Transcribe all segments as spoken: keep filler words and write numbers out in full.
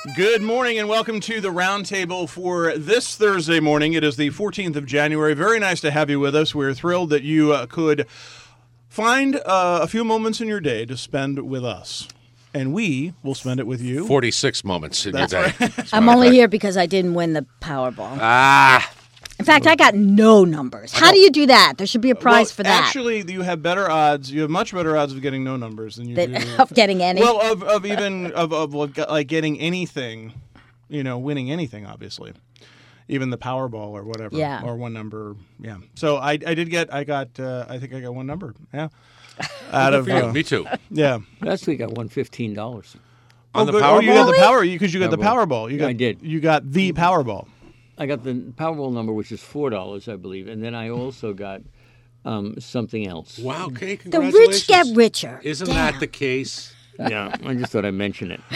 Good morning and welcome to the Roundtable for this Thursday morning. It is the fourteenth of January. Very nice to have you with us. We're thrilled that you uh, could find uh, a few moments in your day to spend with us. And we will spend it with you. forty-six moments in That's your day. right. I'm only here because I didn't win the Powerball. Ah. In fact, I got no numbers. How do you do that? There should be a prize well, for that. Actually, you have better odds. You have much better odds of getting no numbers than you That- do. of getting any. Well, of, of even of, of like getting anything, you know, winning anything, obviously. Even the Powerball or whatever. Yeah. Or one number. Yeah. So I, I did get, I got, uh, I think I got one number. Yeah. Out of, uh, Me too. yeah. Last week I won fifteen dollars. On oh, the good. Powerball? Oh, you got the Really? power because you got the Powerball. Powerball. You Yeah, got, I did. You got the Powerball. I got the Powerball number, which is four dollars, I believe, and then I also got um, something else. Wow, okay, the congratulations. rich get richer. Isn't Damn. that the case? Yeah, I just thought I'd mention it.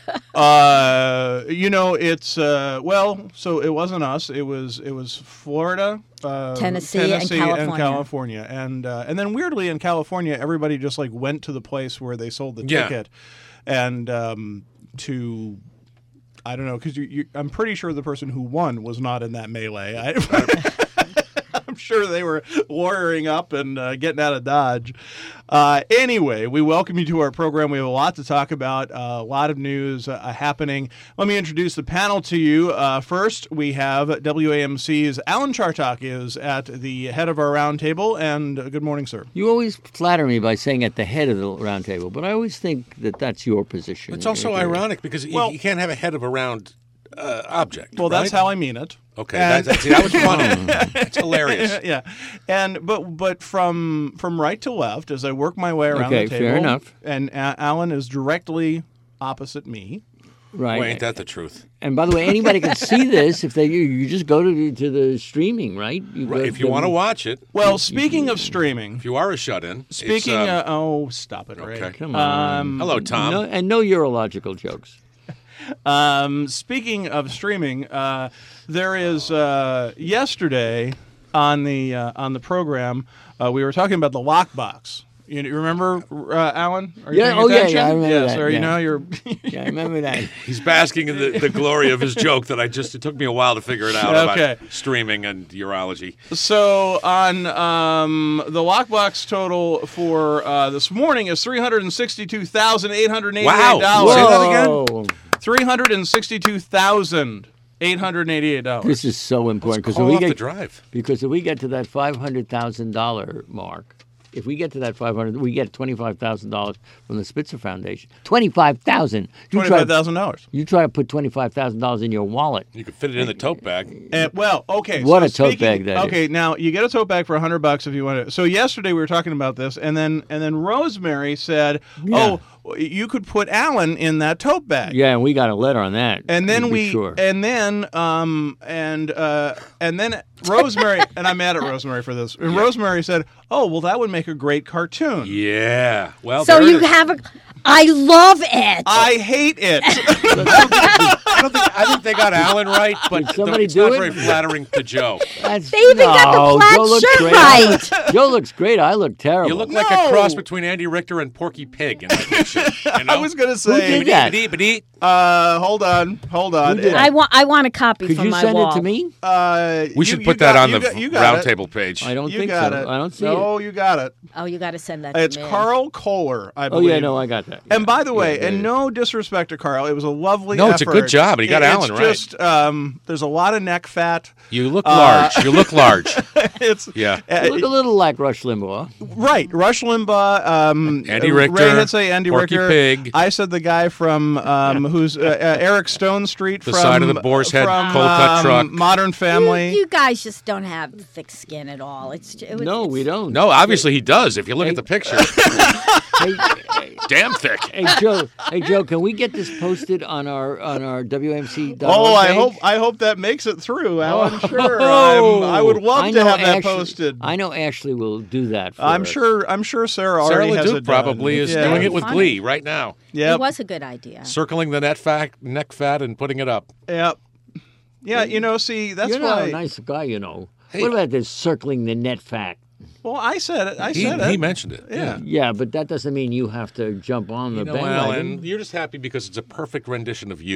Uh, you know, it's uh, well, so it wasn't us. It was it was Florida, uh, Tennessee, and Tennessee California. California, and uh, and then weirdly in California, everybody just like went to the place where they sold the Yeah. ticket, and um, to. I don't know, because you, you, I'm pretty sure the person who won was not in that melee. I, I'm sure they were lawyering up and uh, getting out of Dodge. Uh, anyway, we welcome you to our program. We have a lot to talk about, uh, a lot of news uh, happening. Let me introduce the panel to you. Uh, first, we have W A M C's Alan Chartok is at the head of our roundtable. And uh, good morning, sir. You always flatter me by saying at the head of the round table, but I always think that that's your position. It's also Uh, ironic because you- Well- you can't have a head of a round uh, object. Well, that's right? how I mean it. Okay, And- that's, see, that was funny. That's hilarious. yeah, and but but from from right to left as I work my way around Okay, the table. fair enough. And A- Alan is directly opposite me. Right. Boy, ain't that the truth? And by the way, anybody can see this if they you, you just go to the, to the streaming, right? You go Right, if you to- want to watch it, Well, speaking of streaming, if you are a shut-in. it's, speaking um, uh, oh, stop it, Ray. Okay. Come on. Um, hello, Tom. No, and no urological jokes. Um, speaking of streaming, uh, there is uh, yesterday on the uh, on the program uh, we were talking about the lockbox. You you remember, uh, Alan? Are you Yeah, paying oh, yeah, attention? yeah, I remember Yes, that, or you yeah. know, you're. Yeah, I remember that. He's basking in the, the glory of his joke that I just, it took me a while to figure it out Okay. about streaming and urology. So on um, the lockbox total for uh, this morning is three hundred sixty-two thousand eight hundred eighty-eight Wow. dollars. Say that again? Whoa. Three hundred sixty-two thousand eight hundred eighty-eight dollars. This is so important because Call if we off the get drive. because if we get to that five hundred thousand dollar mark, if we get to that five hundred, we get twenty five thousand dollars from the Spitzer Foundation. Twenty five thousand. Twenty-five thousand dollars. You try to put twenty five thousand dollars in your wallet. You could fit it in the tote bag. And, well, okay. What so a tote speaking- bag that Okay, is. now you get a tote bag for a hundred bucks if you want to. So yesterday we were talking about this, and then and then Rosemary said, Yeah. "Oh, you could put Alan in that tote bag." Yeah, and we got a letter on that. And then to be we, sure. and then, um, and uh, and then Rosemary, and I'm mad at Rosemary for this. And Rosemary said, "Oh, well, that would make a great cartoon." Yeah. Well, So there it you is. have a. I love it. I hate it. I don't think I think they got Alan right, but Did somebody it's do not it? very flattering to Joe. That's, They even got the no, plaid Joe looks shirt great. right. Joe looks great. I look terrible. You look like No. a cross between Andy Richter and Porky Pig in that picture. You know? I was gonna say. did that? Biddee-biddee-biddee. Uh, hold on, hold on. Who did I want. I want a copy Could from you my send wall. it to me? Uh, We you- should you put that got- on you the got- you got it. roundtable page. I don't You think got so. it. I don't see no, it. you got it. Oh, you got to send that to It's me. Carl Kohler, I Oh believe. yeah, no, I got that. And Yeah. by the way, Yeah, and yeah. no disrespect to Carl, it was a lovely No, it's a effort. good job, and he got It- Alan it's right. just, um, there's a lot of neck fat. You look Uh, large. You look large. it's Yeah. uh, You look a little like Rush Limbaugh. right. Rush Limbaugh, um, Andy uh, Richter, Ray had say Andy Porky Richter. Pig. I said the guy from um, who's uh, uh, Eric Stone Street The from side of the Boar's Head from, cold cut um, truck. Modern Family. You, you guys just don't have thick skin at all. It's it, was- No, it's, we don't. No, obviously he does. If you look Hey. at the picture, Hey, hey, damn thick. hey, Joe. Hey, Joe. Can we get this posted on our on our W M C? Oh, I page? hope I hope that makes it through, Alan. Oh. Sure, I'm, I would love I to know have that Ashley- posted. I know Ashley will do that. For I'm us. sure. I'm sure Sarah Sarah already has LeDuc it probably done. is yeah. doing it with Funny. glee right now. Yep. It was a good idea. Circling the net fat, neck fat and putting it up. Yep. Yeah. You know. See, that's You're why. not a nice guy, you know. Hey. What about this circling the net fact? Well, I said it. I He, said it. he mentioned it. Yeah. Yeah, but that doesn't mean you have to jump on the You know, bandwagon. Alan, you're just happy because it's a perfect rendition of you.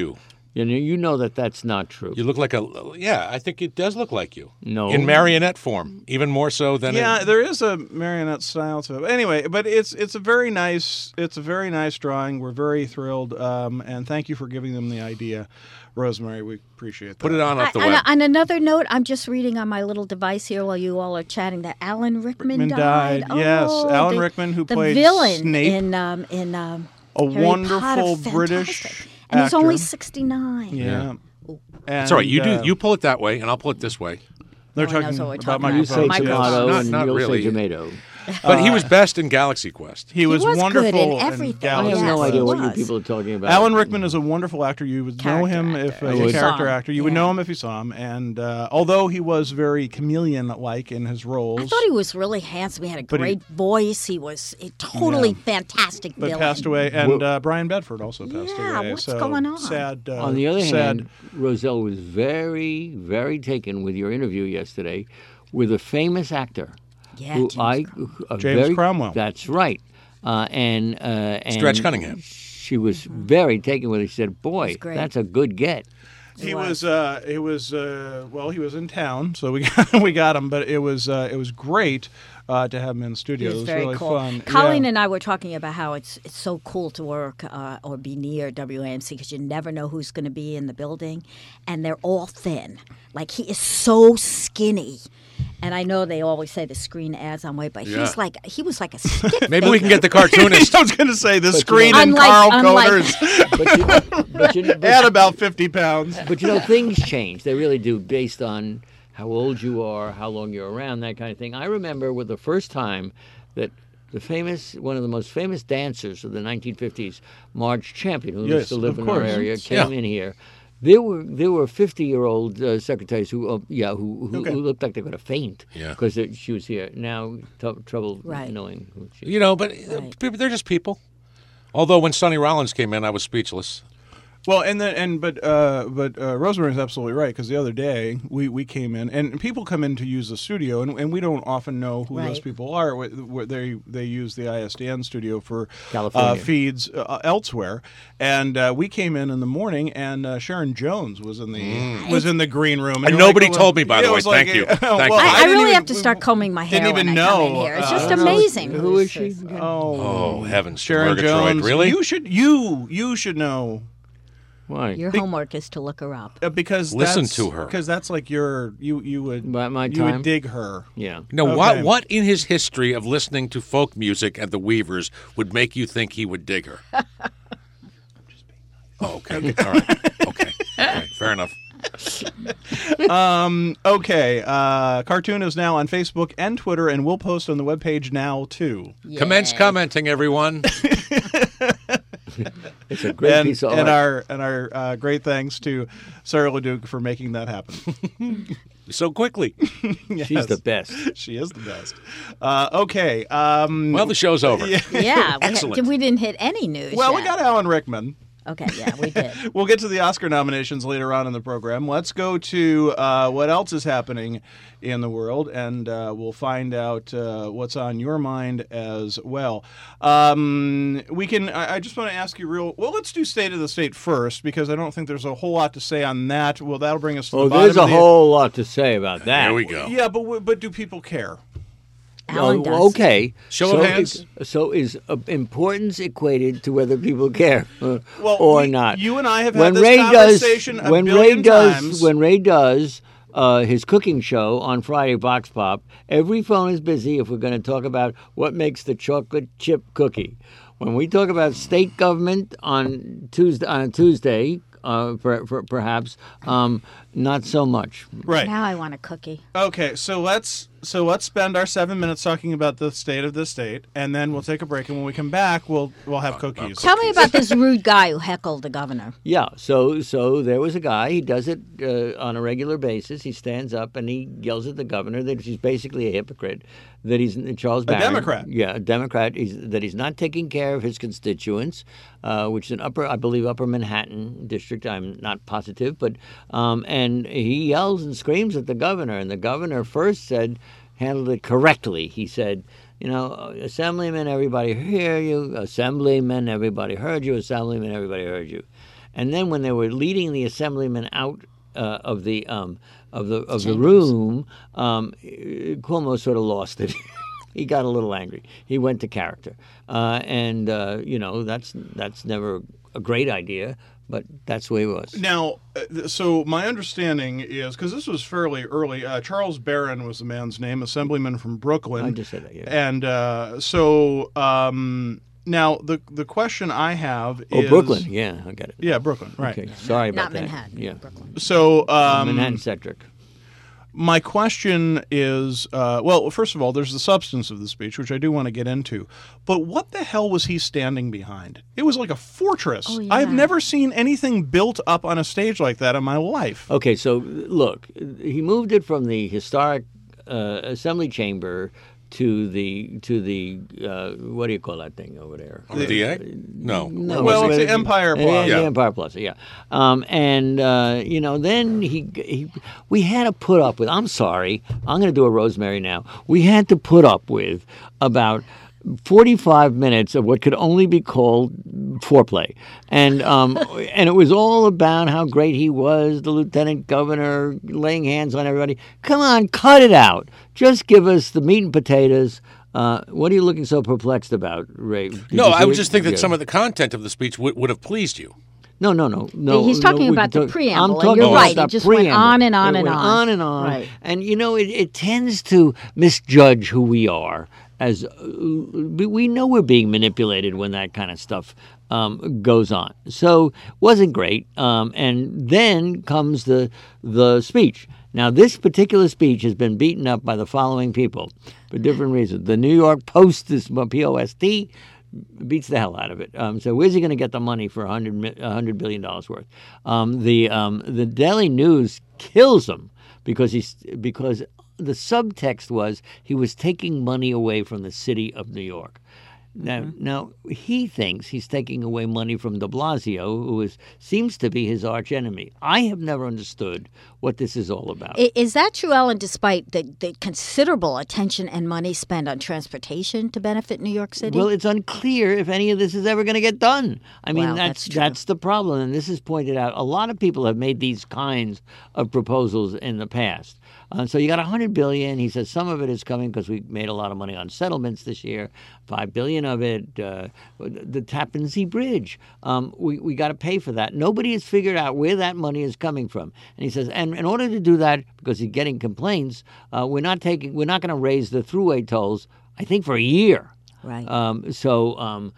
You know, you know that that's not true. You look like a yeah. I think it does look like you. No. in marionette form, even more so than Yeah, in, there is a marionette style to it. Anyway, but it's it's a very nice it's a very nice drawing. We're very thrilled, um, and thank you for giving them the idea, Rosemary. We appreciate that. Put it on up the I- web. on, on another note, I'm just reading on my little device here while you all are chatting that Alan Rickman, Rickman died, yes. Oh, Alan the- Rickman, who the played villain Snape. in um, in um, A Harry wonderful Potter. British Fantastic. and he's actor. only sixty-nine. Yeah. That's all right. You And, do uh, you pull it that way, and I'll pull it this way. They're No one talking knows what we're about talking You about. say microphones. Microphones. yes. tomato, Not- and not you'll really. say tomato. But he was best in Galaxy Quest. He was, was good wonderful in in everything. I Galaxy have no Yes, idea he what you was. people are talking about. Alan Rickman is a wonderful actor. You would know Character him actor. if uh, I he's a would. character Saw him, actor. You would yeah. know him if you saw him. And uh, although he was very chameleon-like in his roles, I thought he was really handsome. He had a But he- great voice. He was a totally Yeah. fantastic but villain. passed away. And uh, Brian Bedford also passed Yeah, away. what's so going on? Sad. Uh, On the other sad. hand, Roselle was very, very taken with your interview yesterday with a famous actor. Yeah, who James I, Cromwell. a James very- Cromwell. That's right. Uh, and, uh, and Stretch Cunningham. She was very taken with it. She said, "Boy, That's great. that's a good get." He was. was. Uh, he was. Uh, well, he was in town, so we got, we got him. But it was. Uh, it was great uh, to have him in the It studio. was it was very really cool. fun. Colleen Yeah. and I were talking about how it's it's so cool to work uh, or be near W A M C because you never know who's going to be in the building, and they're all thin. Like he is so skinny, and I know they always say the screen adds on weight, but Yeah. he's like he was like a stick. Maybe we can get the I cartoonist. was going to say the you screen know- and Unlike- Carl unlike- Coders But you, but you, but, add about fifty pounds. but you know, things change. They really do, based on how old you are, how long you're around, that kind of thing. I remember with the first time that the famous, one of the most famous dancers of the nineteen fifties, Marge Champion, who Yes, used to live of in our course. area, came Yeah. in here. There were there were fifty year old uh, secretaries who uh, yeah who who, Okay. who looked like they were going to faint Yeah. because she was here. Now t- trouble Right. knowing who she. You know, but uh, Right. people, they're just people. Although when Sonny Rollins came in, I was speechless. Well, and then and but uh, but uh, Rosemary's absolutely right because the other day we, we came in and people come in to use the studio and, and we don't often know who those Right. people are. Wh- wh- They they use the I S D N studio for uh, California. feeds uh, elsewhere, and uh, we came in in the morning and uh, Sharon Jones was in the was in the green room And you're nobody well, told me, by yeah, the it way. was like, Thank you. uh, Thank well, you. I, I didn't really even- have to start combing my hair didn't even when I come in know, here. It's uh, just I don't know. amazing. Who is she? Oh, Oh, heavens. Sharon Murgatroyd. Jones. Really? You should you you should know. Why? Your homework is to look her up. Uh, because Listen that's- to her. because that's like your you you would My- my you time? would dig her. Yeah. No, Okay. what what in his history of listening to folk music and the Weavers would make you think he would dig her? Oh, okay. All right. Okay. All right. Fair enough. Okay, uh, cartoon is now on Facebook and Twitter, and we'll post on the webpage now too. Commence Yay. commenting, everyone. It's a great and piece of and art. our and our uh, great thanks to Sarah LeDuc for making that happen. So quickly. She's Yes. the best. She is the best. Uh, okay. Um, Well, the show's over. Yeah, we, had- Excellent. we didn't hit any news. well, we yet. got Alan Rickman. Okay, yeah, we did. We'll get to the Oscar nominations later on in the program. Let's go to uh, what else is happening in the world, and uh, we'll find out uh, what's on your mind as well. Um, we can. I, I just want to ask you real. Well, let's do state of the state first because I don't think there's a whole lot to say on that. Well, that'll bring us to Oh, the bottom there's a of the, whole lot to say about that. There we go. Yeah, but w- but do people care? Alan Oh, does. okay. Show so of hands. Is, so is uh, importance equated to whether people care uh, Well, or we- not? you and I have when had this Ray conversation does, a when Ray billion does, times. When Ray does uh, his cooking show on Friday, Vox Pop, every phone is busy if we're going to talk about what makes the chocolate chip cookie. When we talk about state government on Tuesday, on a Tuesday, uh, per, per, perhaps um, not so much. Right. Now I want a cookie. Okay, so let's so let's spend our seven minutes talking about the state of the state, and then we'll take a break. And when we come back, we'll we'll have cookies. Tell me about this rude guy who heckled the governor. Yeah, so so there was a guy. He does it uh, on a regular basis. He stands up and he yells at the governor that he's basically a hypocrite. That he's Charles Barron, Democrat. Yeah, a Democrat. He's, that he's not taking care of his constituents, uh, which is an upper, I believe, Upper Manhattan district. I'm not positive, but um, and he yells and screams at the governor. And the governor first said, handled it correctly. He said, you know, assemblyman, everybody hear you. Assemblyman, everybody heard you. Assemblyman, everybody heard you. And then when they were leading the assemblyman out uh, of the um, of the of the Chambers. room, um, Cuomo sort of lost it. He got a little angry. He went to character, uh, and uh, you know that's that's never a great idea, but that's the way it was. Now, uh, so my understanding is, because this was fairly early, uh, Charles Barron was the man's name, assemblyman from Brooklyn. I just said that, yeah. And uh, so um, now the the question I have Oh, is... Brooklyn, yeah, I got it. Yeah, Brooklyn, right. Okay, sorry about Not that. Manhattan. Yeah, Brooklyn. So um, Manhattan Centric. my question is, uh, well, first of all, there's the substance of the speech, which I do want to get into. But what the hell was he standing behind? It was like a fortress. Oh, yeah. I've never seen anything built up on a stage like that in my life. Okay, so look, he moved it from the historic uh, assembly chamber to the to the uh, what do you call that thing over there? The D A? No. No, Well, it's it's the Empire Yeah, Plaza. the Yeah. Empire Plaza, yeah. Um, and uh, you know, then he, he, we had to put up with. I'm sorry, I'm going to do a Rosemary now. We had to put up with about forty-five minutes of what could only be called foreplay, and um, and it was all about how great he was, the lieutenant governor, laying hands on everybody. Come on, cut it out. Just give us the meat and potatoes. Uh, what are you looking so perplexed about, Ray? Did No, you I see would it? just think that Yeah. some of the content of the speech would, would have pleased you. No, no, no, no. He's no, talking we about can the talk- preamble, I'm and talking you're about right, the it just went preamble. on and on It and went on. on and on. Right. And you know, it, it tends to misjudge who we are. As uh, we we know we're being manipulated when that kind of stuff um, goes on. So wasn't great. Um, and then comes the the speech. Now, this particular speech has been beaten up by the following people for different reasons. The New York Post is P O S T. Beats the hell out of it. Um, so where's he going to get the money for one hundred billion dollars worth? Um, the um, the Daily News kills him because he's because the subtext was he was taking money away from the city of New York. Now, Mm-hmm. now he thinks he's taking away money from De Blasio, who is seems to be his arch enemy. I have never understood what this is all about. I- Is that true, Ellen, despite the, the considerable attention and money spent on transportation to benefit New York City? Well, it's unclear if any of this is ever going to get done. I mean, Well, that's that's true. that's the problem, and this is pointed out. A lot of people have made these kinds of proposals in the past. Uh, so you got a hundred billion. He says some of it is coming because we made a lot of money on settlements this year. Five billion of it, uh, the Tappan Zee Bridge. Um, we we got to pay for that. Nobody has figured out where that money is coming from. And he says, and in order to do that, because he's getting complaints, uh, we're not taking, we're not going to raise the throughway tolls. I think for a year. Right. Um, so, um,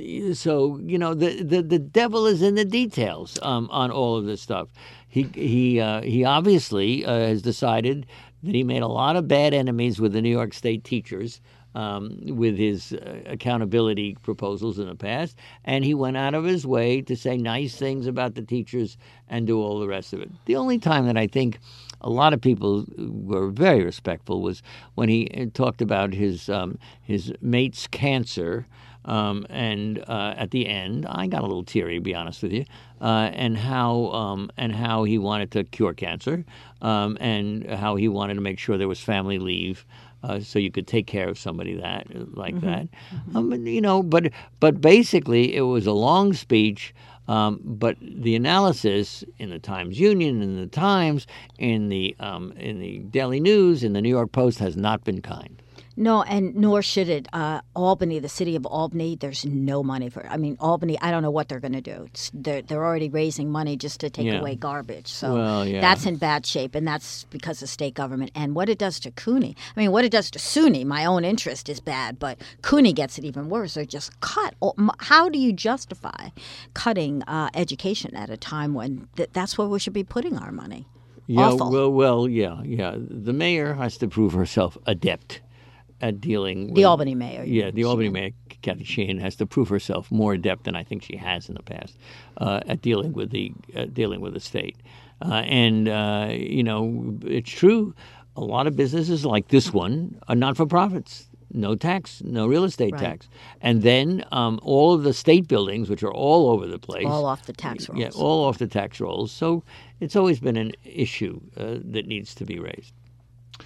so you know, the, the, the devil is in the details um, on all of this stuff. He he uh, he obviously uh, has decided that he made a lot of bad enemies with the New York State teachers um, with his uh, accountability proposals in the past, and he went out of his way to say nice things about the teachers and do all the rest of it. The only time that I think a lot of people were very respectful was when he talked about his um, his mate's cancer. Um, and uh, at the end, I got a little teary, to be honest with you, uh, and how um, and how he wanted to cure cancer, um, and how he wanted to make sure there was family leave, uh, so you could take care of somebody that like Mm-hmm. that. Um, and, you know, but but basically, it was a long speech. Um, but the analysis in the Times Union, in the Times, in the um, in the Daily News, in the New York Post has not been kind. No, and nor should it. Uh, Albany, the city of Albany, there's no money for. I mean, Albany. I don't know what they're going to do. It's, they're they're already raising money just to take Yeah. away garbage. So Well, yeah. that's in bad shape, and that's because of state government and what it does to Cooney. I mean, what it does to SUNY. My own interest is bad, but Cooney gets it even worse. They're just cut. How do you justify cutting uh, education at a time when th- that's where we should be putting our money? Yeah, Awful. well, well, yeah, yeah. The mayor has to prove herself adept at dealing with The Albany mayor. you Yeah, mean, the Albany Sheehan. mayor, Kathy Sheehan, has to prove herself more adept than I think she has in the past uh, at dealing with the uh, dealing with the state. Uh, and uh, you know, it's true. A lot of businesses like this one are not for profits. No tax, no real estate Right. tax, and then um, all of the state buildings, which are all over the place, All off the tax rolls. yeah, all off the tax rolls. So it's always been an issue uh, that needs to be raised.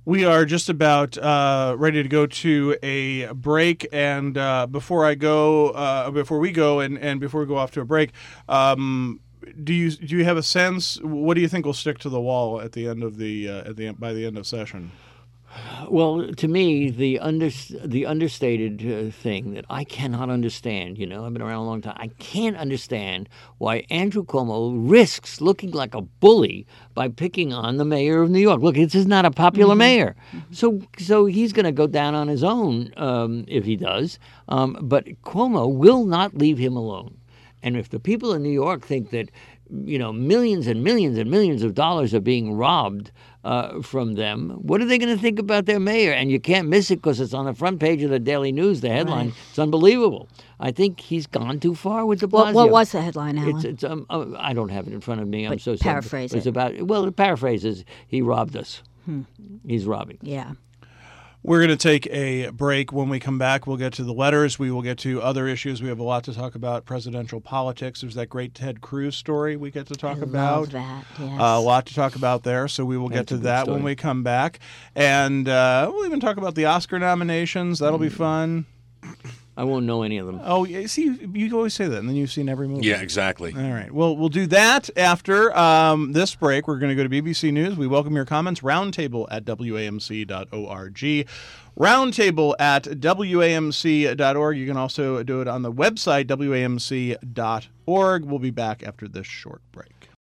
We are just about uh, ready to go to a break, and uh, before I go, uh, before we go, and, and before we go off to a break, um, do you do you have a sense? What do you think will stick to the wall at the end of the uh, at the by the end of session? Well, to me, the under, the understated uh, thing that I cannot understand, you know, I've been around a long time, I can't understand why Andrew Cuomo risks looking like a bully by picking on the mayor of New York. Look, this is not a popular mm-hmm. mayor. Mm-hmm. So so he's going to go down on his own um, if he does. Um, but Cuomo will not leave him alone. And if the people in New York think that, you know, millions and millions and millions of dollars are being robbed uh, from them, what are they going to think about their mayor? And you can't miss it because it's on the front page of the Daily News, the headline. Right. It's unbelievable. I think he's gone too far with de Blasio. What, what was the headline, Alan? It's, it's, um, uh, I don't have it in front of me. I'm but so sorry. Paraphrase it. It's about, well, the paraphrase is, he robbed us. Hmm. He's robbing. Yeah. We're going to take a break. When we come back, we'll get to the letters. We will get to other issues. We have a lot to talk about presidential politics. There's that great Ted Cruz story we get to talk I about. Love that. Yes. Uh, a lot to talk about there, so we will That's get to that story. when we come back. And uh, we'll even talk about the Oscar nominations. That'll be fun. I won't know any of them. Oh, yeah, see, you always say that, and then you've seen every movie. Yeah, exactly. All right. Well, we'll do that after um, this break. We're going to go to B B C News. We welcome your comments. Roundtable at W A M C dot org. Roundtable at W A M C dot org. You can also do it on the website, W A M C dot org. We'll be back after this short break.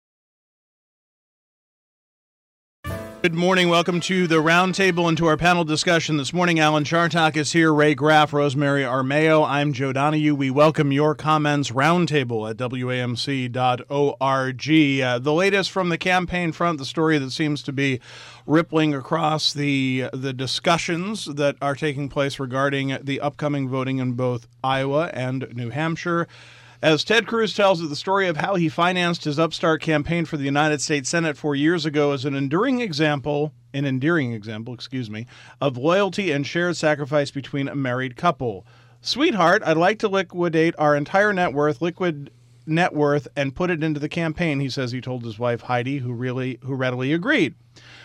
Good morning. Welcome to the Roundtable and to our panel discussion. This morning, Alan Chartock is here, Ray Graff, Rosemary Armao. I'm Joe Donahue. We welcome your comments. Roundtable at W A M C dot org. Uh, the latest from the campaign front, the story that seems to be rippling across the the discussions that are taking place regarding the upcoming voting in both Iowa and New Hampshire. As Ted Cruz tells it, the story of how he financed his upstart campaign for the United States Senate four years ago is an enduring example, an endearing example, excuse me, of loyalty and shared sacrifice between a married couple. Sweetheart, I'd like to liquidate our entire net worth, liquid net worth, and put it into the campaign, he says he told his wife Heidi, who really, who readily agreed.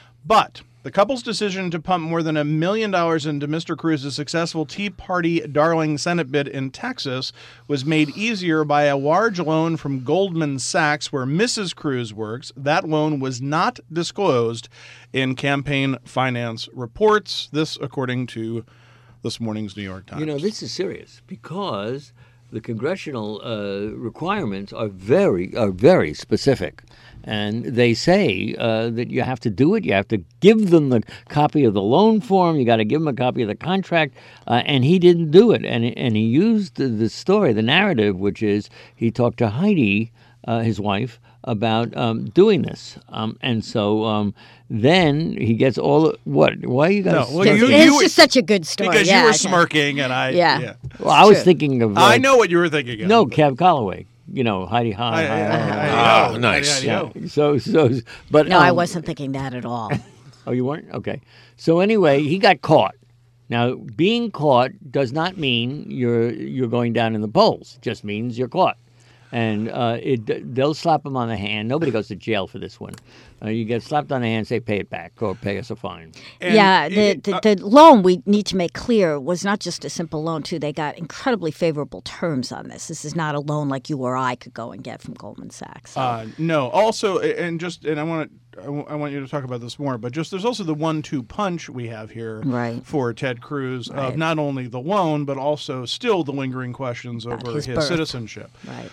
But the couple's decision to pump more than a million dollars into Mister Cruz's successful Tea Party darling Senate bid in Texas was made easier by a large loan from Goldman Sachs, where Missus Cruz works. That loan was not disclosed in campaign finance reports. This, according to this morning's New York Times. You know, this is serious because the congressional uh, requirements are very are very specific. And they say uh, that you have to do it. You have to give them the copy of the loan form. You got to give them a copy of the contract. Uh, and he didn't do it. And and he used the, the story, the narrative, which is he talked to Heidi, uh, his wife, about um, doing this. Um, and so um, then he gets all what? Why you guys? No, well, you, it's you, just such a good story. Because yeah, you were okay. smirking, and I. Yeah. yeah. Well, I was true. thinking of. Uh, I know what you were thinking of. No, Kev Calloway. You know, Heidi Hi. I, I, I, I, Ah, know. nice. I, I know. Yeah. So so, but No, I um, wasn't thinking that at all. Oh, you weren't? Okay. So anyway, he got caught. Now, being caught does not mean you're you're going down in the polls. It just means you're caught. And uh, it, they'll slap him on the hand. Nobody goes to jail for this one. Uh, you get slapped on the hand, say pay it back or pay us a fine. And yeah, the, it- the, uh, the loan, we need to make clear, was not just a simple loan, too. They got incredibly favorable terms on this. This is not a loan like you or I could go and get from Goldman Sachs. So. Uh, no. Also, and just and I want to I w- I want you to talk about this more, but just there's also the one-two punch we have here Right. for Ted Cruz Right. of not only the loan but also still the lingering questions About over his his, birth. citizenship. Right.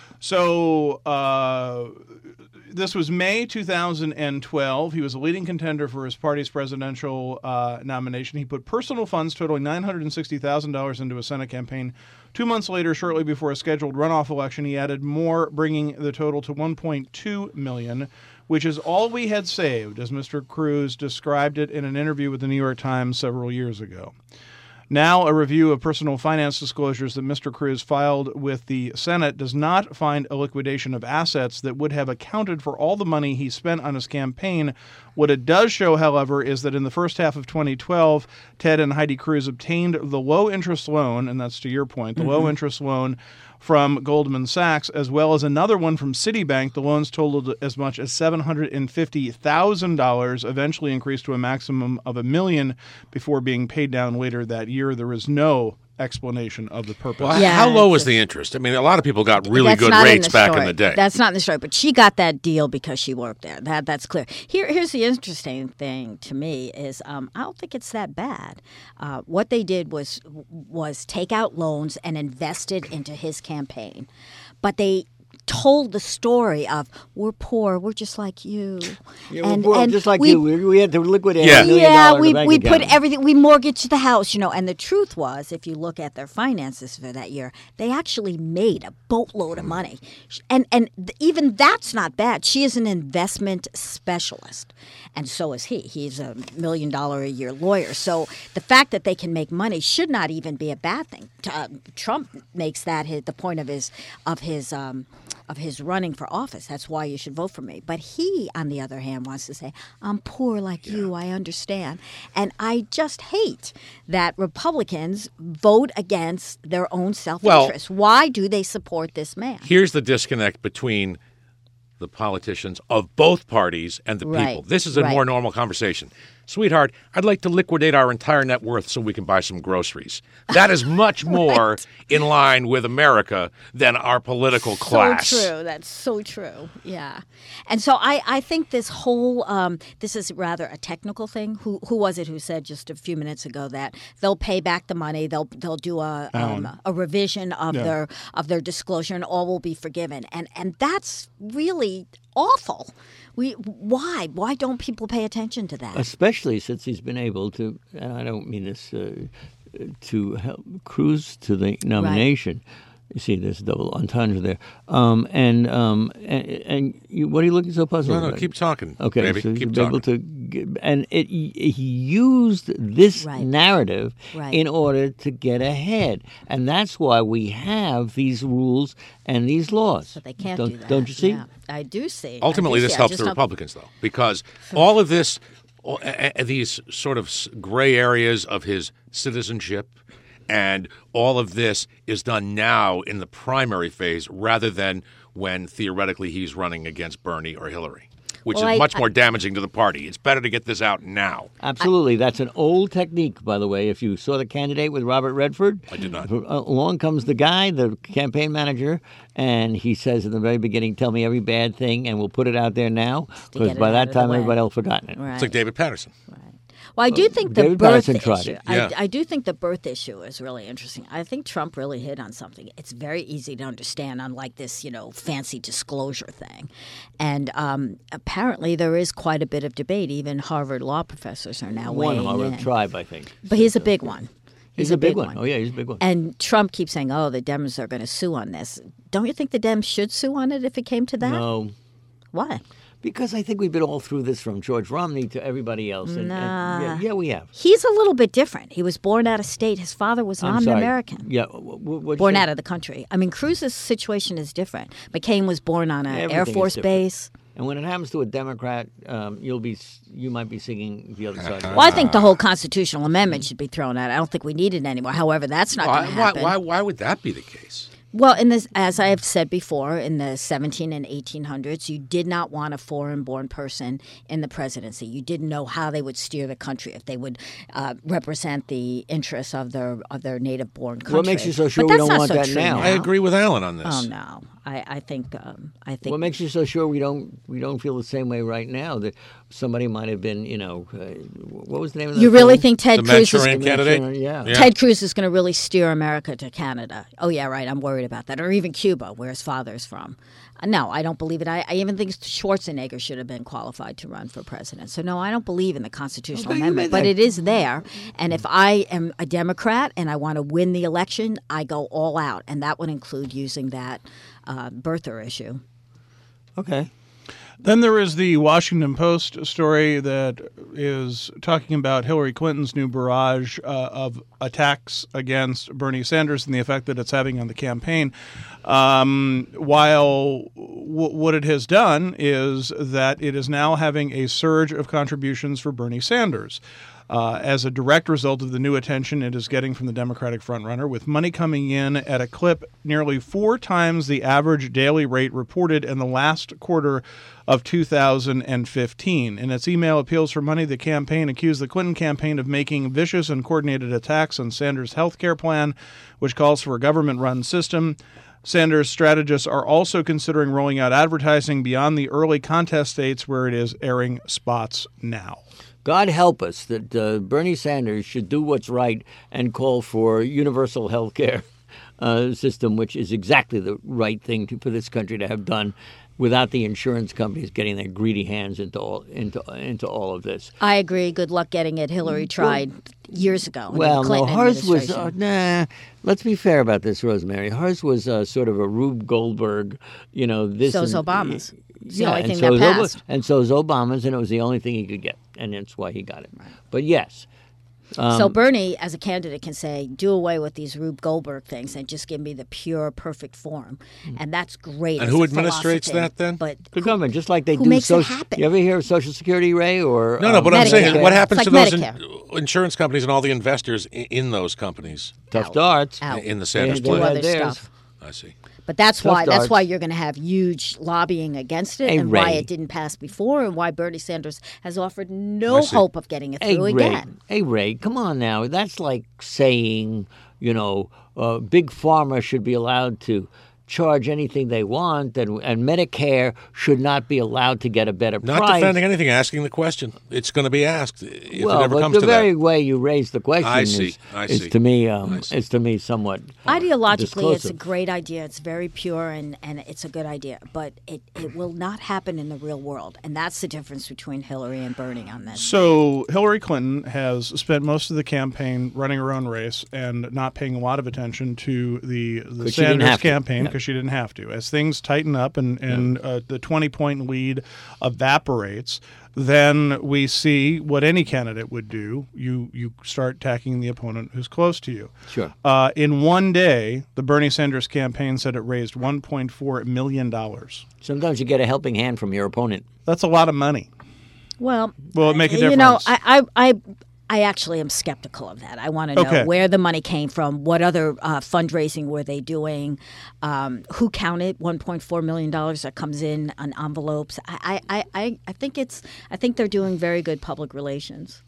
So uh, this was May two thousand twelve. He was a leading contender for his party's presidential uh, nomination. He put personal funds totaling nine hundred sixty thousand dollars into a Senate campaign. Two months later, shortly before a scheduled runoff election, he added more, bringing the total to one point two million dollars, which is all we had saved, as Mister Cruz described it in an interview with the New York Times several years ago. Now, a review of personal finance disclosures that Mister Cruz filed with the Senate does not find a liquidation of assets that would have accounted for all the money he spent on his campaign. What it does show, however, is that in the first half of twenty twelve, Ted and Heidi Cruz obtained the low-interest loan, and that's to your point, the mm-hmm. low-interest loan from Goldman Sachs, as well as another one from Citibank. The loans totaled as much as seven hundred fifty thousand dollars, eventually increased to a maximum of a million before being paid down later that year. There was no explanation of the purpose. Well, Yeah, how low it's was just- the interest? I mean, a lot of people got really That's good not in rates the back story. in the day. That's not in the story, but she got that deal because she worked there. That that's clear. Here, here's the interesting thing to me is um, I don't think it's that bad. Uh, what they did was was take out loans and invested into his campaign, but they told the story of we're poor, we're just like you. Yeah, we're poor, just like we- you. We, we had to liquidate Yeah. a million yeah, dollars in we the bank we put account. everything. We mortgaged the house, you know. And the truth was, if you look at their finances for that year, they actually made a boatload of money, and and th- even that's not bad. She is an investment specialist, and so is he. He's a million dollar a year lawyer. So the fact that they can make money should not even be a bad thing. Uh, Trump makes that his, the point of his of his. Um, of his running for office. That's why you should vote for me. But he, on the other hand, wants to say, I'm poor like you, I understand. And I just hate that Republicans vote against their own self-interest. Why do they support this man? Here's the disconnect between the politicians of both parties and the Right, people. This is a right. more normal conversation. Sweetheart, I'd like to liquidate our entire net worth so we can buy some groceries. That is much more in line with America than our political class. So true. That's so true. Yeah. And so I, I think this whole um, this is rather a technical thing. Who who was it who said just a few minutes ago that they'll pay back the money, they'll they'll do a um, a revision of Yeah. their of their disclosure and all will be forgiven. And and that's really awful. We why why don't people pay attention to that? Especially since he's been able to, and I don't mean this uh, to help cruise to the nomination. You see, there's a double entendre there. Um, and um, and, and you, what are you looking so puzzled No, no, about? keep talking, Okay, baby. so Keep he's able talking. to, get, and it he used this Right. narrative Right. in order to get ahead, and that's why we have these rules and these laws. But they can't don't, do that. Don't you see? Yeah, I do see. Ultimately, I do this see. I helps just the don't- Republicans, though, because all of this, all, uh, uh, these sort of s- gray areas of his citizenship and all of this is done now in the primary phase rather than when theoretically he's running against Bernie or Hillary, which Well, is I- much more I- damaging to the party. It's better to get this out now. Absolutely. That's an old technique, by the way. If you saw the candidate with Robert Redford, I did not. Along comes the guy, the campaign manager, and he says in the very beginning, tell me every bad thing, and we'll put it out there now, To because get it by out that of the time, way. everybody else forgotten it. Right. It's like David Patterson. Well, I do think the David birth Patterson tried issue. it. Yeah. I, I do think the birth issue is really interesting. I think Trump really hit on something. It's very easy to understand, unlike this, you know, fancy disclosure thing. And um, apparently, there is quite a bit of debate. Even Harvard law professors are now One weighing Harvard in. tribe, I think. But he's a big one. He's, a big, one. Oh, yeah, he's a big one. And Trump keeps saying, "Oh, the Dems are going to sue on this." Don't you think the Dems should sue on it if it came to that? No, Why? because I think we've been all through this from George Romney to everybody else. And, and- Nah. yeah, yeah, we have. He's a little bit different. He was born out of state. His father was I'm not sorry. an American. Yeah, wh- wh- what'd you Born say? out of the country. I mean, Cruz's situation is different. McCain was born on an Everything Air is Force different. base. And when it happens to a Democrat, um, you'll be you might be singing the other side. Well, I think the whole constitutional amendment should be thrown out. I don't think we need it anymore. However, that's not Why, going to why, happen. why, why would that be the case? Well, in this, as I have said before, in the seventeen and eighteen hundreds, you did not want a foreign-born person in the presidency. You didn't know how they would steer the country, if they would uh, represent the interests of their of their native-born country. What makes you so sure But we that's don't not want so that true now? I agree with Alan on this. Oh no, I, I think um, I think What makes you so sure we don't we don't feel the same way right now that somebody might have been, you know, uh, what was the name of that you really film? think Ted The Cruz is Manchurian candidate? Yeah. Yeah. Ted Cruz is going to really steer America to Canada? Oh yeah, right. I'm worried about that, or even Cuba, where his father's from. Uh, No, I don't believe it. I, I even think Schwarzenegger should have been qualified to run for president. So no, I don't believe in the constitutional Okay, you amendment, made but that- it is there. And if I am a Democrat and I want to win the election, I go all out, and that would include using that uh, birther issue. Okay. Then there is the Washington Post story that is talking about Hillary Clinton's new barrage uh, of attacks against Bernie Sanders and the effect that it's having on the campaign. Um, while w- what it has done is that it is now having a surge of contributions for Bernie Sanders. uh, as a direct result of the new attention it is getting from the Democratic frontrunner, with money coming in at a clip nearly four times the average daily rate reported in the last quarter of two thousand fifteen. In its email appeals for money, the campaign accused the Clinton campaign of making vicious and coordinated attacks on Sanders' health care plan, which calls for a government-run system. Sanders' strategists are also considering rolling out advertising beyond the early contest states where it is airing spots now. God help us that uh, Bernie Sanders should do what's right and call for universal health care uh, system, which is exactly the right thing to, for this country to have done, without the insurance companies getting their greedy hands into all into into all of this. I agree. Good luck getting it. Hillary tried years ago. in Well, the no, Clinton hers was administration. uh, nah. Let's be fair about this, Rosemary. Hers was uh, sort of a Rube Goldberg, you know. This So is and- Obama's. It's the yeah, only and thing so that is Ob- passed. and so is Obama's, and it was the only thing he could get, and that's why he got it. But yes. Um, so Bernie, as a candidate, can say, do away with these Rube Goldberg things and just give me the pure, perfect form. And that's great. And as who a administrates philosophy. that then? But The government, just like they who do. makes it social, happen? You ever hear of Social Security, Ray? Or No, no, um, but I'm saying, Medicare. what happens It's to like those in, Medicare. insurance companies and all the investors in, in those companies tough darts. Out. in the Sanders They- do they plan? had other theirs. stuff. I see. But that's Tough why that's darts. why you're going to have huge lobbying against it, Hey, and why Ray. it didn't pass before, and why Bernie Sanders has offered I no see. hope of getting it Hey, through Ray. again. Hey, Ray, come on now. That's like saying, you know, uh, Big Pharma should be allowed to charge anything they want, and, and Medicare should not be allowed to get a better Not price. defending anything, asking the question. It's going to be asked if well, it ever but comes the to very that. way you raise the question I see. is, I is see. to me, um, I see. is to me somewhat uh, Ideologically, it's a disclosive. great idea. It's very pure, and, and it's a good idea. But it, it will not happen in the real world, and that's the difference between Hillary and Bernie on this. So Hillary Clinton has spent most of the campaign running her own race and not paying a lot of attention to the, the 'Cause she didn't Sanders have to. campaign Yeah. because she didn't have to. As things tighten up and, and uh, the twenty-point lead evaporates, then we see what any candidate would do. You you start attacking the opponent who's close to you. Sure. Uh, in one day, the Bernie Sanders campaign said it raised one point four million dollars. Sometimes you get a helping hand from your opponent. That's a lot of money. Well, Will it make a you know, difference? I, I, I, I actually am skeptical of that. I want to know Okay. where the money came from, what other uh, fundraising were they doing, um, who counted one point four million dollars that comes in on envelopes. I, I, I, I think it's, I think they're doing very good public relations.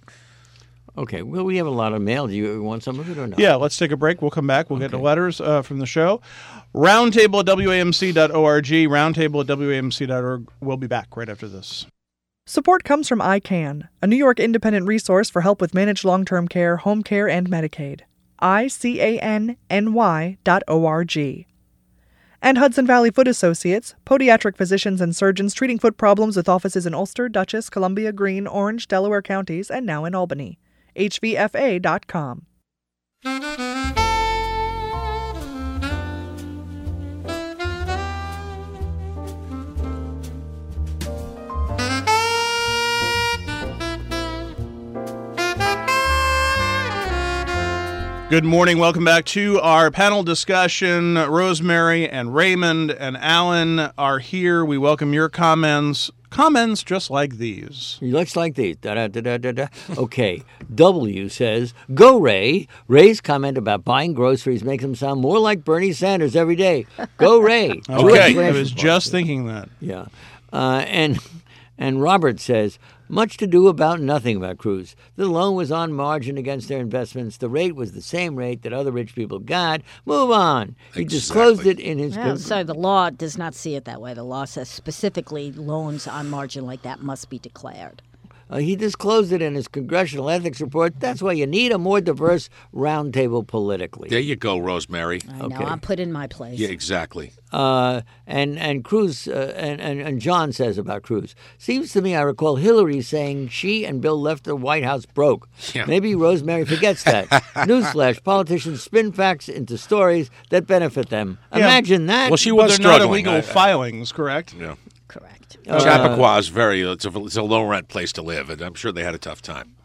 Okay, well, we have a lot of mail. Do you want some of it or not? Yeah, let's take a break. We'll come back. We'll get to letters uh, from the show. Roundtable at W A M C dot org. Roundtable at W A M C dot org. We'll be back right after this. Support comes from I CAN, a New York independent resource for help with managed long-term care, home care, and Medicaid. I C A N N Y dot O R G. And Hudson Valley Foot Associates, podiatric physicians and surgeons treating foot problems with offices in Ulster, Dutchess, Columbia, Greene, Orange, Delaware counties, and now in Albany. H V F A dot com. Good morning. Welcome back to our panel discussion. Rosemary and Raymond and Alan are here. We welcome your comments. Comments just like these. Looks like these. Da, da, da, da, da, da. Okay. W says, go Ray. Ray's comment about buying groceries makes him sound more like Bernie Sanders every day. Go Ray. Okay. George I was Francis just Foster. thinking that. Yeah. Uh, and and Robert says, much to do about nothing about Cruz. The loan was on margin against their investments. The rate was the same rate that other rich people got. Move on. He disclosed it in his... Well, so the law does not see it that way. The law says specifically loans on margin like that must be declared. Uh, he disclosed it in his congressional ethics report. That's why you need a more diverse roundtable politically. There you go, Rosemary. I know. Okay. I'm put in my place. Yeah, exactly. Uh, and and Cruz uh, and, and and John says about Cruz. Seems to me I recall Hillary saying she and Bill left the White House broke. Yeah. Maybe Rosemary forgets that. Newsflash: politicians spin facts into stories that benefit them. Yeah. Imagine that. Well, she But was they're struggling. not illegal I- I- filings, correct? Yeah. Correct. Uh, Chappaqua is very, it's a, it's a low rent place to live, and I'm sure they had a tough time.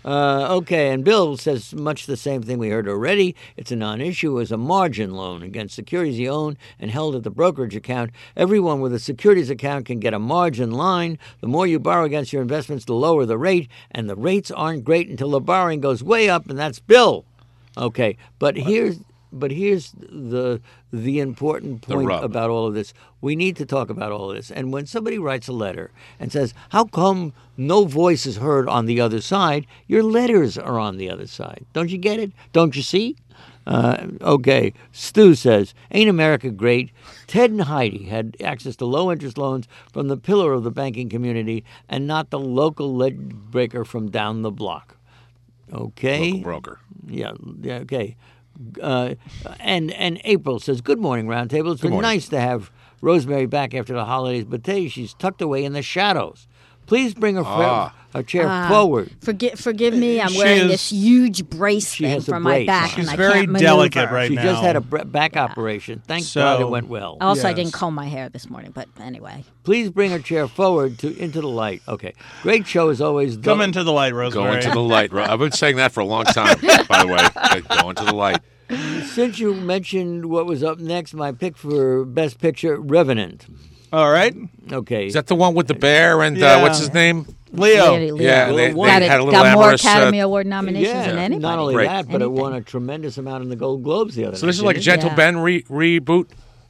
Uh, okay, and Bill says much the same thing we heard already. It's a non-issue as a margin loan against securities you own and held at the brokerage account. Everyone with a securities account can get a margin line. The more you borrow against your investments, the lower the rate, and the rates aren't great until the borrowing goes way up, and that's Bill. Okay, but here's but here's the the important point rub. about all of this. We need to talk about all of this. And when somebody writes a letter and says, "How come no voice is heard on the other side?" Your letters are on the other side. Don't you get it? Don't you see? Uh, okay, Stu says, "Ain't America great?" Ted and Heidi had access to low-interest loans from the pillar of the banking community and not the local leg breaker from down the block. Okay. Local broker. Yeah, yeah, okay. Uh, and and April says, "Good morning, Roundtable. It's been morning. nice to have Rosemary back after the holidays, but today she's tucked away in the shadows. Please bring her, Ah. her chair Ah, forward." Forgive, forgive me. I'm She wearing is- this huge brace She thing has a for my brace back, on. and She's I very can't maneuver. delicate right She now. just had a br- back operation. Thank So- God it went well. Also, I Yes. didn't comb my hair this morning, but anyway. Please bring her chair forward to into the light. Okay, great show as always. Come Dol- into the light, Go Rosemary. into the light. I've been saying that for a long time, by the way. Go into the light. Since you mentioned what was up next, my pick for Best Picture, Revenant. All right. Okay. Is that the one with the bear and Yeah. uh, what's his name? Leo. Leo. Yeah, Well, they, it they won. Got, had it, a little got more amorous. Academy uh, Award nominations yeah, than anybody. not only Great. that, but it Anything. won a tremendous amount in the Gold Globes the other so night. this is like a didn't Gentle Yeah. Ben re- reboot.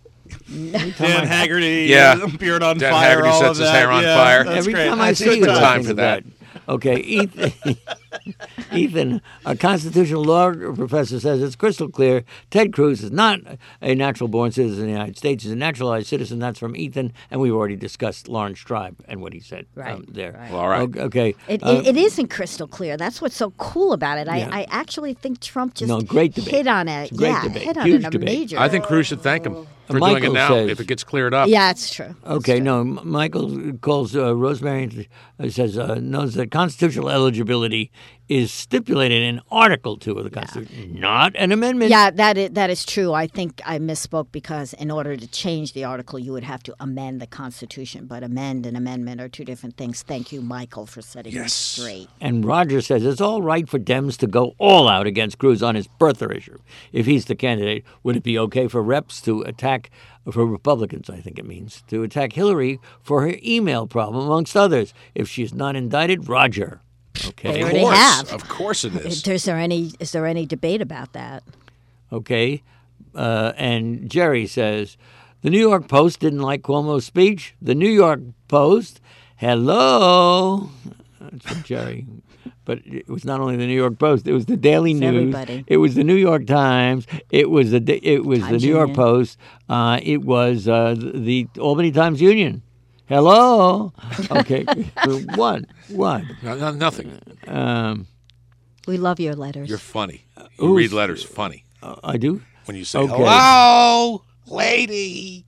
Dan Haggerty. Yeah. uh, Beard on Dan fire. Haggerty all sets of his that. hair on Yeah, fire. that's Every great. time I That's see good you, I time think for of that. Okay, Ethan. Ethan, a constitutional law professor, says it's crystal clear Ted Cruz is not a natural-born citizen of the United States. He's a naturalized citizen. That's from Ethan, and we've already discussed Lawrence Tribe and what he said Right, um, there. right. Well, all right. O- Okay. It, uh, it, it isn't crystal clear. That's what's so cool about it. I, Yeah. I actually think Trump just No, great debate. hit on it. It's a great yeah, debate. hit on Huge it a debate. major. I think Cruz should thank him for doing Michael it now says- if it gets cleared up. Yeah, it's true. It's Okay, true. no, M- Michael calls uh, Rosemary and uh, says uh, knows that constitutional eligibility is stipulated in Article Two of the Constitution, not an amendment. Yeah, that is, that is true. I think I misspoke because in order to change the article, you would have to amend the Constitution. But amend and amendment are two different things. Thank you, Michael, for setting Yes. it straight. And Roger says it's all right for Dems to go all out against Cruz on his birther issue. If he's the candidate, would it be okay for reps to attack, for Republicans, I think it means, to attack Hillary for her email problem, amongst others, if she's not indicted? Roger. Okay. They Of already course. have. Of course it is. Is there any is there any debate about that? Okay. Uh, and Jerry says, the New York Post didn't like Cuomo's speech. The New York Post, hello. That's from Jerry. But it was not only the New York Post; it was the Daily It's News. everybody. It was the New York Times. It was the Da- it was the Times New York Union. Post. Uh, it was uh, the Albany Times Union. Hello. Okay. What? What? No, no, nothing. Um, We love your letters. You're funny. You Who's- read letters funny I do. when you say Okay. hello, lady.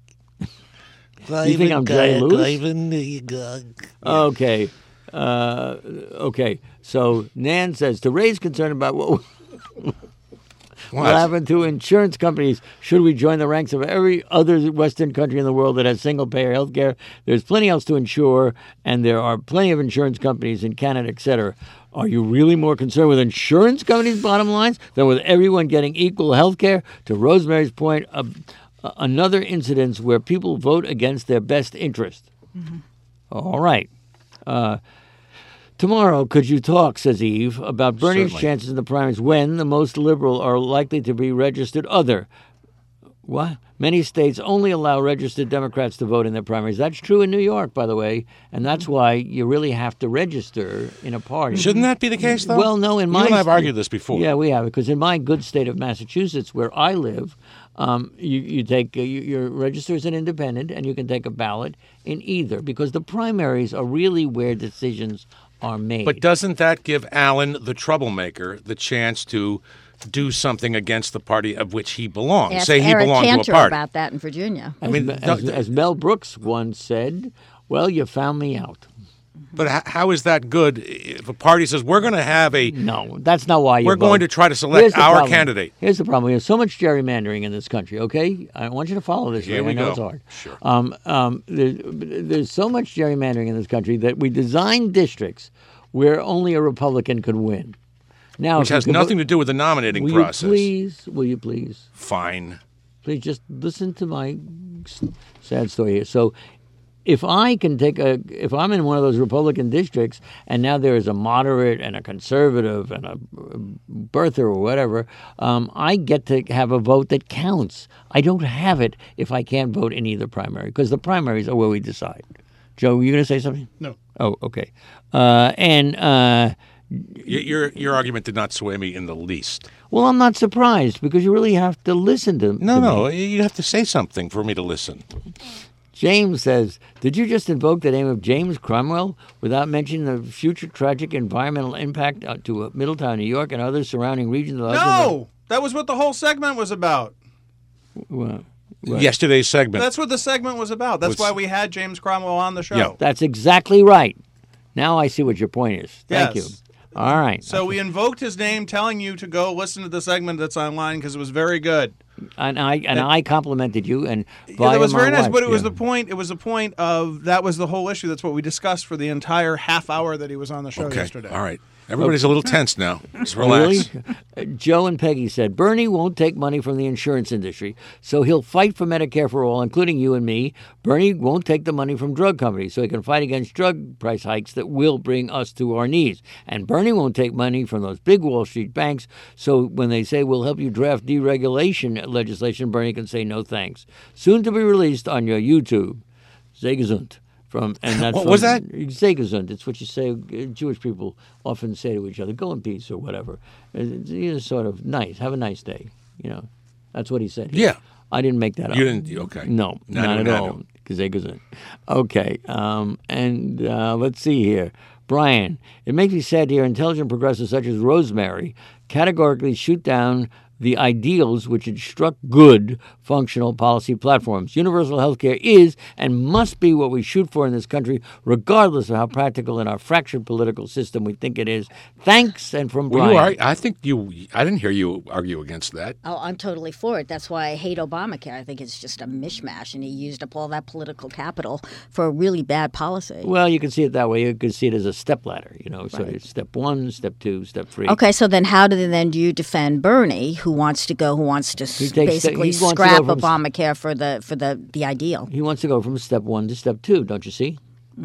You think I'm Jerry Lewis? Lewis? Okay. Uh, okay. So Nan says to raise concern about what will happen to insurance companies should we join the ranks of every other Western country in the world that has single-payer health care. There's plenty else to insure, and there are plenty of insurance companies in Canada, et cetera. Are you really more concerned with insurance companies' bottom lines than with everyone getting equal health care? To Rosemary's point, uh, another incident where people vote against their best interest. Mm-hmm. All right. Uh, tomorrow, could you talk, says Eve, about Bernie's Certainly. chances in the primaries when the most liberal are likely to be registered other? What? Many states only allow registered Democrats to vote in their primaries. That's true in New York, by the way, and that's why you really have to register in a party. Shouldn't that be the case, though? Well, no, in You my and I have st- argued this before. Yeah, we have, because in my good state of Massachusetts, where I live, um, you, you take uh, you, you're registered as an independent, and you can take a ballot in either, because the primaries are really where decisions are made. But doesn't that give Alan, the troublemaker, the chance to do something against the party of which he belongs? Ask Say he Eric belonged Cantor to a party. about that in Virginia. I mean, as, don't- as Mel Brooks once said, "Well, you found me out." but h- how is that good if a party says we're going to have a No, that's not why you we're vote. going to try to select Here's the our problem. candidate? Here's the problem. We have so much gerrymandering in this country, okay? I want you to follow this. Here Ray. we I know go. it's hard. Sure. Um, um, there, there's so much gerrymandering in this country that we design districts where only a Republican could win. Now, Which has nothing to do with the nominating will process. You please, will you please? Fine. Please just listen to my sad story here. So, if I can take a, if I'm in one of those Republican districts, and now there is a moderate and a conservative and a birther or whatever, um, I get to have a vote that counts. I don't have it if I can't vote in either primary, because the primaries are where we decide. Joe, were you going to say something? No. Oh, okay. Uh, and uh, Y- Your your argument did not sway me in the least. well, I'm not surprised because you really have to listen to. No, to no, me. you have to say something for me to listen. James says, "Did you just invoke the name of James Cromwell without mentioning the future tragic environmental impact uh, to Middletown, New York, and other surrounding regions?" Of No, that was what the whole segment was about. Well, right. Yesterday's segment. That's what the segment was about. That's Was- why we had James Cromwell on the show. Yeah. That's exactly right. Now I see what your point is. Thank Yes. you. All right. So we invoked his name, telling you to go listen to the segment that's online because it was very good. and I and I complimented you and Yeah, via that was my very nice. wife, But it was yeah. the point. It was the point of that was the whole issue. That's what we discussed for the entire half hour that he was on the show okay. yesterday. All right. Everybody's a little tense now. Just Oh, relax. really? Uh, Joe and Peggy said, Bernie won't take money from the insurance industry, so he'll fight for Medicare for all, including you and me. Bernie won't take the money from drug companies, so he can fight against drug price hikes that will bring us to our knees. And Bernie won't take money from those big Wall Street banks, so when they say we'll help you draft deregulation legislation, Bernie can say no thanks. Soon to be released on your YouTube. Sehr gesund. From, and that's What from, was that? Sehr gesund. It's what you say. uh, Jewish people often say to each other, "Go in peace" or whatever. It's, it's sort of nice. Have a nice day. You know, that's what he said. Yeah. I didn't make that up. You didn't. Okay. No, Nanu, not at nanu. all. Sehr gesund. Okay, um, and uh, let's see here. Brian, it makes me sad to hear intelligent progressives such as Rosemary categorically shoot down the ideals which instruct good, functional policy platforms. Universal health care is and must be what we shoot for in this country, regardless of how practical in our fractured political system we think it is. Thanks, and from Well, Brian. you are, I think you. I didn't hear you argue against that. Oh, I'm totally for it. That's why I hate Obamacare. I think it's just a mishmash, and he used up all that political capital for a really bad policy. Well, you can see it that way. You can see it as a stepladder, you know, so it's step one, step two, step three. Okay, so then how do then do you defend Bernie, who wants to go, who wants to s- He takes the- basically he wants to go scrap from- Obamacare for the for the the ideal? He wants to go from step one to step two, don't you see?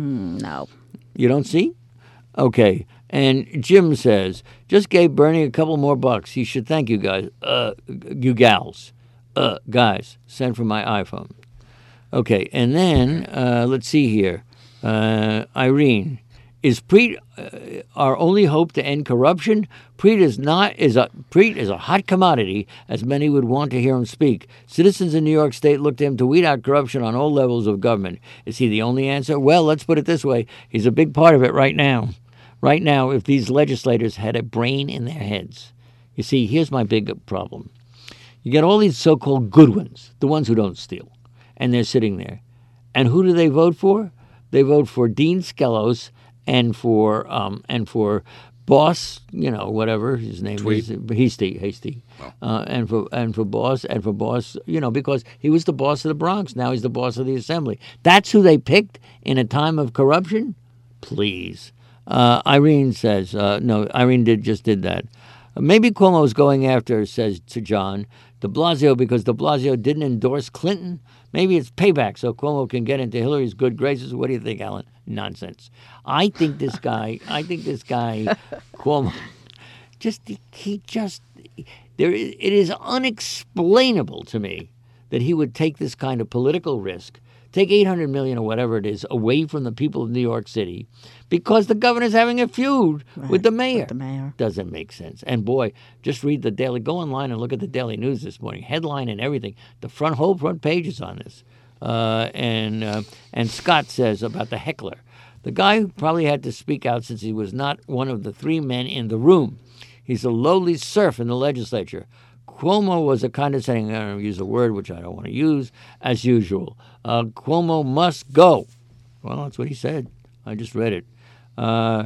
No. You don't see? Okay. And Jim says, just gave Bernie a couple more bucks. He should thank you guys, uh, you gals, uh, guys, sent from my iPhone. Okay. And then, uh, let's see here. Uh, Irene, is Preet uh, our only hope to end corruption? Preet is not is a Preet is a hot commodity, as many would want to hear him speak. Citizens in New York State look to him to weed out corruption on all levels of government. Is he the only answer? Well, let's put it this way: he's a big part of it right now. Right now, if these legislators had a brain in their heads, you see, here's my big problem: you get all these so-called good ones, the ones who don't steal, and they're sitting there, and who do they vote for? They vote for Dean Skelos. And for um, and for Boss, you know, whatever his name Tweet. is, Hasty, Hasty, uh, and for and for Boss and for Boss, you know, because he was the boss of the Bronx. Now he's the boss of the Assembly. That's who they picked in a time of corruption. Please, uh, Irene says uh, no. Irene did just did that. Maybe Cuomo's going after, says to John, de Blasio because de Blasio didn't endorse Clinton. Maybe it's payback so Cuomo can get into Hillary's good graces. What do you think, Alan? Nonsense. I think this guy, I think this guy, Cuomo, just, he just, there, is- it is unexplainable to me that he would take this kind of political risk, take eight hundred million dollars or whatever it is away from the people of New York City because the governor's having a feud with the mayor. the mayor. Doesn't make sense. And boy, just read the Daily, go online and look at the Daily News this morning, headline and everything. The front, whole front page is on this. Uh, and uh, and Scott says about the heckler, the guy who probably had to speak out since he was not one of the three men in the room. He's a lowly serf in the legislature. Cuomo was a condescending, I don't use a word which I don't want to use, as usual. Uh, Cuomo must go. Well, that's what he said. I just read it. Uh,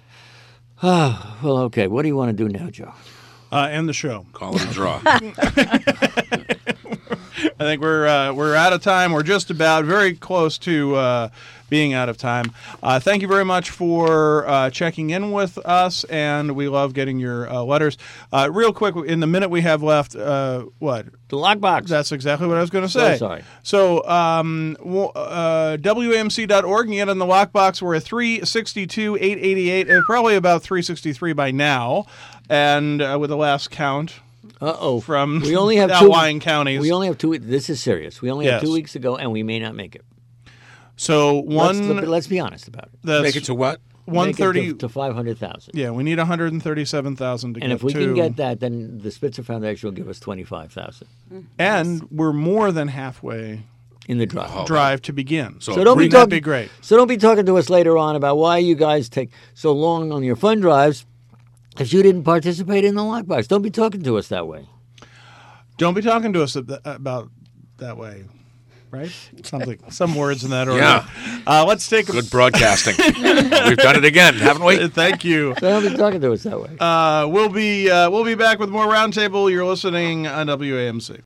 ah, well, okay. What do you want to do now, Joe? Uh, end the show. Call it a draw. I think we're uh, we're out of time. We're just about very close to uh, being out of time. Uh, thank you very much for uh, checking in with us, and we love getting your uh, letters. Uh, real quick, in the minute we have left, uh, what? The lockbox. That's exactly what I was going to say. So sorry. So, um, uh, W A M C dot org, and yet in the lockbox, we're at three sixty-two, eight eighty-eight, uh, probably about three sixty-three by now, and uh, with the last count Uh-oh. from we only have outlying two, counties. We only have two. This is serious. We only Yes. have two weeks to go, and we may not make it. So one, Let's, let's be honest about it. that's Make it to what? one Make it thirty to, to five hundred thousand. Yeah, we need one hundred thirty-seven thousand to And get if we to. can get that, then the Spitzer Foundation will give us twenty-five thousand and we're more than halfway in the drive. Oh, drive to begin. So So don't be Wouldn't that talking. be great? So don't be talking to us later on about why you guys take so long on your fund drives if you didn't participate in the lockbox. Don't be talking to us that way. Don't be talking to us ab- about that way, right? Something, some words in that order. Yeah. Uh, let's take a Good broadcasting. We've done it again, haven't we? Thank you. So don't be talking to us that way. Uh, we'll be uh, we'll be back with more roundtable. You're listening on W A M C.